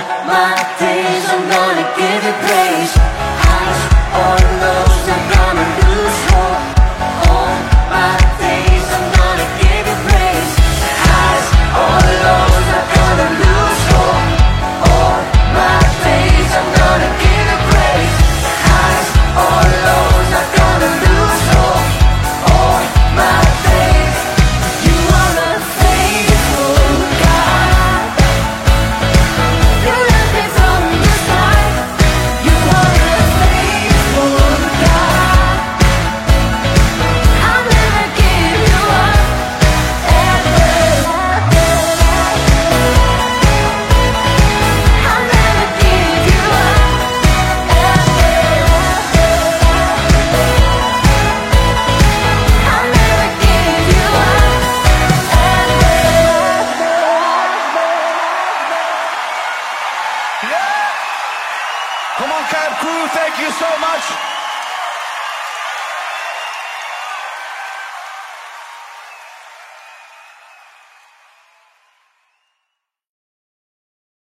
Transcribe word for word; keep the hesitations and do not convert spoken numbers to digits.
my days I'm gonna give you praise. Highs or lows, I'm gonna lose hope. All my days I'm gonna give you praise. Highs or lows, I'm gonna lose hope. All my days I'm gonna give you praise. Highs or lows, I'm gonna lose hope. All my days. You are a faithful God. You left me from the start. You are a faithful God. I'll never give you up, ever. I'll never give you up, ever. I'll never give you up, Come on, Camp Crew, thank you so much.